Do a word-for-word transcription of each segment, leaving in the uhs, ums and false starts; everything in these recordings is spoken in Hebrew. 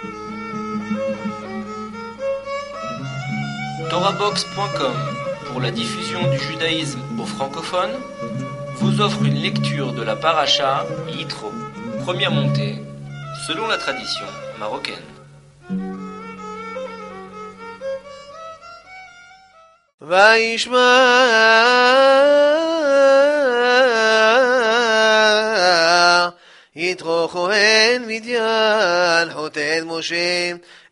Torabox point com, pour la diffusion du judaïsme aux francophones, vous offre une lecture de la paracha Yitro, première montée, selon la tradition marocaine. וישמע יתרו כהן מדיין חותן משה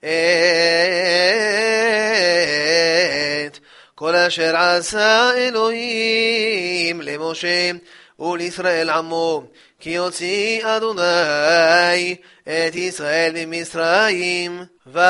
את כל אשר עשה אלוהים למשה ולישראל עמו כי יוציא אדוני את ישראל ממצרים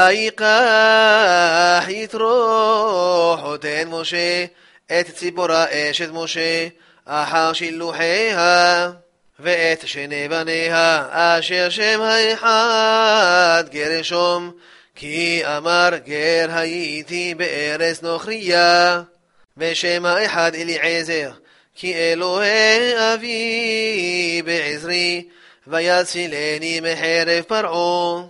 ויקח יתרו חותן משה את ציפורה אשת משה אחר שילוחיה ואת שני בניה אשר שם האחד גרשום כי אמר גר הייתי בארץ נוכריה ושם האחד אליעזר כי אלוהי אבי בעזרי ויצילני מחרב פרעה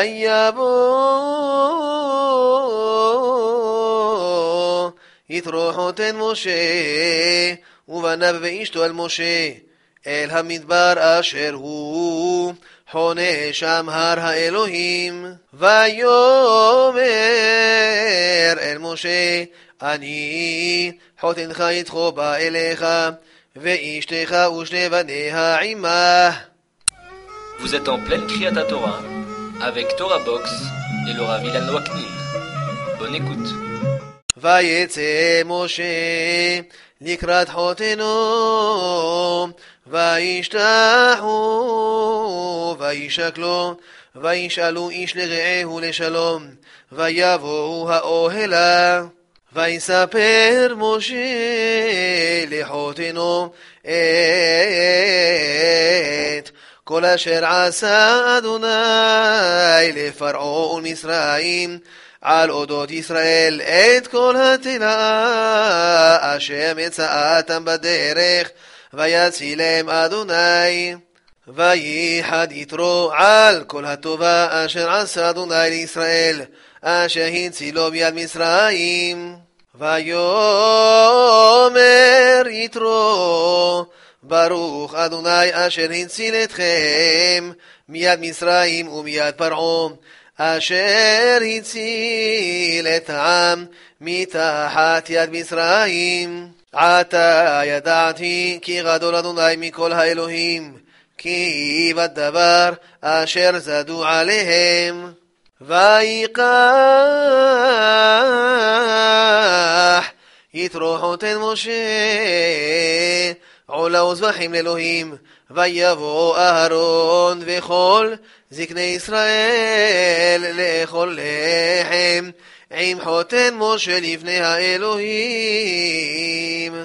ויבוא יתרו חותן משה ובניו ואשתו אל משה אל המדבר אשר הוא חונה שם הר האלוהים ויאמר אל משה אני חותנך יתרו בא אליך ואשתך ושני בניה עמה. Vous êtes en pleine Kriyat Torah avec Torabox et le Rav Ilan Waknin. Bonne écoute. ויצא משה לקראת חותנו וישתחו וישקלו וישאלו איש לרעהו לשלום ויבואו האוהלה ויספר משה לחותנו את כל אשר עשה אדוני לפרעה ולמצרים על אודות ישראל את כל התלאה אשר מצאתם בדרך ויצילם אדוני וייחד יתרו על כל הטובה אשר עשה אדוני לישראל אשר הצילו מיד מצרים ויאמר יתרו ברוך אדוני אשר הציל אתכם מיד מצרים ומיד פרעה אשר הציל את העם מתחת יד מצרים עתה ידעתי כי גדול אדוני מכל האלוהים כי בדבר אשר זדו עליהם ויקח יתרו חותן משה עולה וזבחים לאלוהים ויבוא אהרון וכל זקני ישראל לאכול לחם עם חותן משה לפני האלוהים.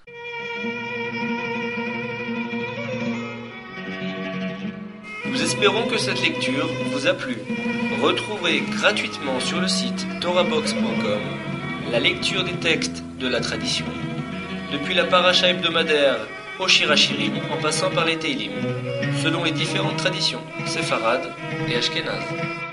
Nous espérons que cette lecture vous a plu. Retrouvez gratuitement sur le site torabox point com la lecture des textes de la tradition, depuis la paracha hebdomadaire au Shirachirim en passant par les Teilim, selon les différentes traditions séfarades et ashkénazes.